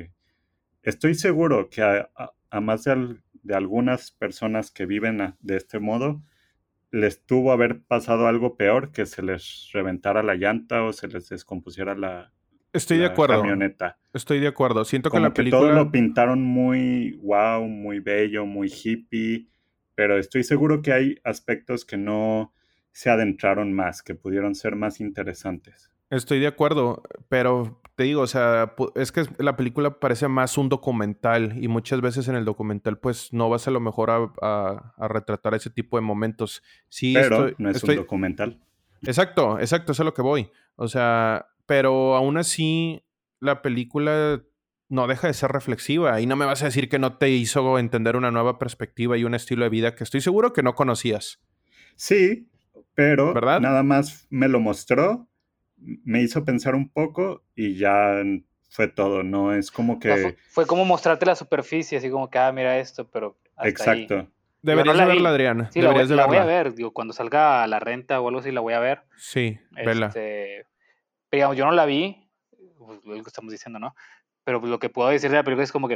estoy seguro que a más de algunas personas que viven de este modo, les tuvo haber pasado algo peor, que se les reventara la llanta o se les descompusiera Estoy de la acuerdo. camioneta. Estoy de acuerdo. Siento que Como la que todo película... lo pintaron muy wow, muy bello, muy hippie, pero estoy seguro que hay aspectos que no se adentraron más, que pudieron ser más interesantes. Estoy de acuerdo, pero te digo, o sea, es que la película parece más un documental y muchas veces en el documental pues no vas a lo mejor a retratar ese tipo de momentos. Sí, Pero no es un documental. Exacto, exacto, eso es a lo que voy. O sea, pero aún así la película no deja de ser reflexiva y no me vas a decir que no te hizo entender una nueva perspectiva y un estilo de vida que estoy seguro que no conocías, Sí, pero ¿verdad? nada más me lo mostró, me hizo pensar un poco y ya fue todo. No es como O sea, fue, que... fue como mostrarte la superficie, así como que, mira esto, pero hasta ahí. Exacto. Digo, no Deberías de la verla, vi. Adrián. Sí, Deberías de la voy a verla. ver. Digo, cuando salga a la renta o algo así, la voy a ver. Sí, vela. Pero digamos, yo no la vi, pues, lo que estamos diciendo, ¿no? Pero pues, lo que puedo decir de la película es como que...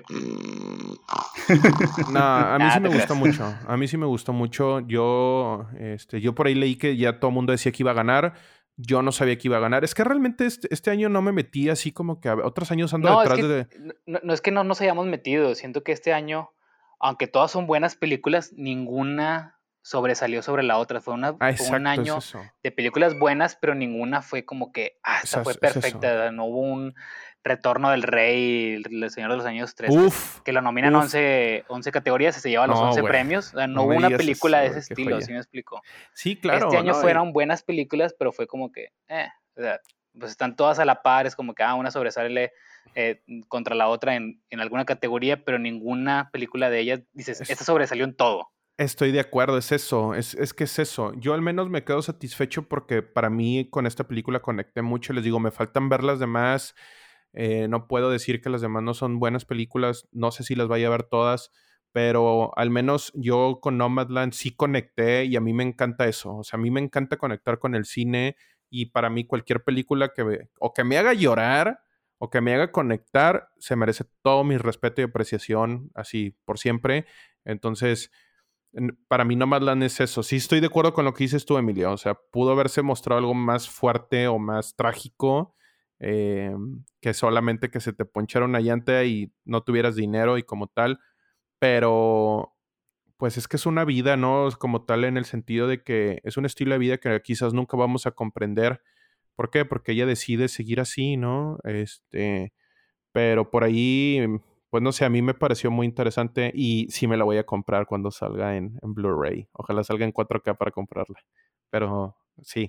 No, a mí sí Nada, me te gustó creas. mucho. A mí sí me gustó mucho. Yo por ahí leí que ya todo el mundo decía que iba a ganar. Yo no sabía que iba a ganar. Es que realmente este año no me metí así como que otros años ando No, es detrás que de... no es que no nos hayamos metido. Siento que este año, aunque todas son buenas películas, ninguna sobresalió sobre la otra. Ah, Fue un exacto, es año eso. de películas buenas, pero ninguna fue como que, esta fue Es eso. perfecta. No hubo un Retorno del Rey, El Señor de los Anillos 3, Uf, que lo nominan uf. 11 categorías y se lleva los No, 11 güey. premios. O sea, no No hubo me una digas película eso, de ese güey. Qué estilo, ¿sí joya. me explico? Sí, Este claro, año ¿no? fueron buenas películas, pero fue como que, o sea, pues están todas a la par, es como que una sobresale contra la otra en alguna categoría, pero ninguna película de ellas dices, esta Es- sobresalió en todo. Estoy de acuerdo, es eso. Es que es eso. Yo al menos me quedo satisfecho porque para mí con esta película conecté mucho. Les digo, me faltan ver las demás. No puedo decir que las demás no son buenas películas. No sé si las vaya a ver todas, pero al menos yo con Nomadland sí conecté y a mí me encanta eso. O sea, a mí me encanta conectar con el cine y para mí cualquier película o que me haga llorar o que me haga conectar se merece todo mi respeto y apreciación así por siempre. Entonces, para mí Nomadland es eso. Sí estoy de acuerdo con lo que dices tú, Emilio. O sea, pudo haberse mostrado algo más fuerte o más trágico que solamente que se te ponchara una llanta y no tuvieras dinero y como tal. Pero pues es que es una vida, ¿no? Como tal en el sentido de que es un estilo de vida que quizás nunca vamos a comprender. ¿Por qué? Porque ella decide seguir así, ¿no? Pero por ahí, pues no sé, a mí me pareció muy interesante y sí me la voy a comprar cuando salga en Blu-ray. Ojalá salga en 4K para comprarla. Pero sí,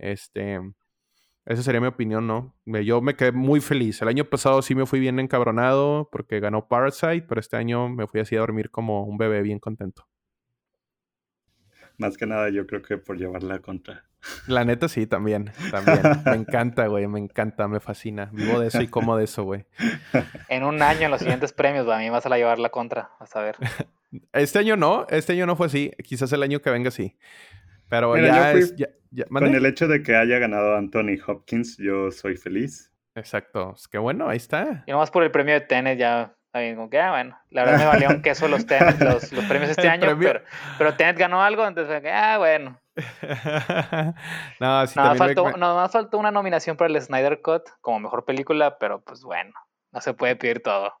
esa sería mi opinión, ¿no? Yo me quedé muy feliz. El año pasado sí me fui bien encabronado porque ganó Parasite, pero este año me fui así a dormir como un bebé bien contento. Más que nada yo creo que por llevarla contra. La neta sí, también. Me encanta, güey, me encanta, me fascina. Vivo de eso y como de eso, güey. En un año, en los siguientes premios, a mí vas a llevar la contra, a saber. Este año no fue así. Quizás el año que venga sí. Pero Mira, ya yo es... fui Ya, con el hecho de que haya ganado Anthony Hopkins, yo soy feliz. Exacto. Es que bueno, ahí está. Y nomás por el premio de Tenet ya... También como que, bueno, la verdad me valió un queso los premios este año, pero Tenet ganó algo, entonces, bueno. No, sí, nada más faltó una nominación para el Snyder Cut como mejor película, pero pues bueno, no se puede pedir todo.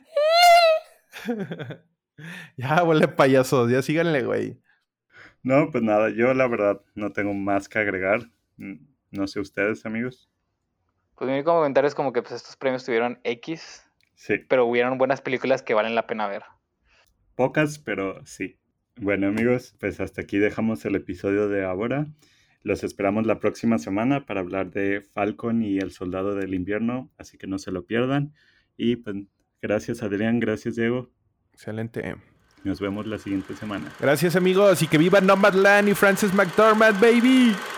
Ya, huele payasos, ya síganle, güey. No, pues nada, yo la verdad no tengo más que agregar. No sé ustedes, amigos. Pues mi único comentario es como que pues estos premios tuvieron X, sí, pero hubieron buenas películas que valen la pena ver. Pocas, pero sí. Bueno, amigos, pues hasta aquí dejamos el episodio de ahora. Los esperamos la próxima semana para hablar de Falcon y el Soldado del Invierno, así que no se lo pierdan. Y pues gracias, Adrián, gracias, Diego. Excelente. Nos vemos la siguiente semana. Gracias, amigos, y que viva Nomadland y Frances McDormand, baby.